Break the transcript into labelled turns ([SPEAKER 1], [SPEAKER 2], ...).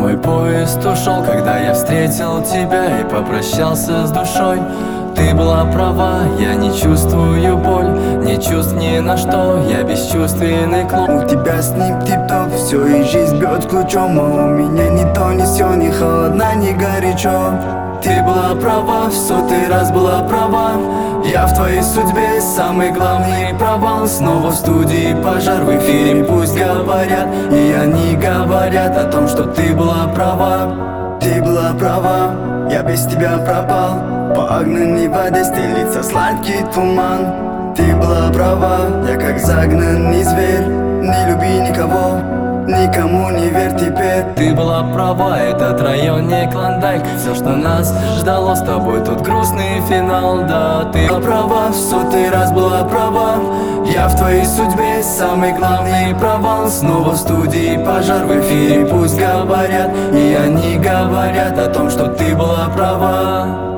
[SPEAKER 1] мой поезд ушел, когда я встретил тебя и попрощался с душой. Ты была права, я не чувствую боль, ни чувств ни на что, я бесчувственный клон.
[SPEAKER 2] У тебя с ним тип-топ, все и жизнь бьет ключом, а у меня ни то, ни сё, ни холодно, ни горячо.
[SPEAKER 1] Ты была права, в сотый раз была права. Я в твоей судьбе самый главный провал. Снова в студии пожар, в эфире пусть говорят, и они говорят о том, что ты была права.
[SPEAKER 2] Ты была права, я без тебя пропал. По огненной воде стелится сладкий туман. Ты была права, я как загнанный зверь. Не люби никого, никому не верь теперь.
[SPEAKER 1] Ты была права, этот район не Клондайк. Все, что нас ждало с тобой, тут грустный финал. Да, ты была права, в сотый раз была права. Я в твоей судьбе самый главный провал. Снова в студии пожар, в эфире пусть говорят, и они говорят о том, что ты была права.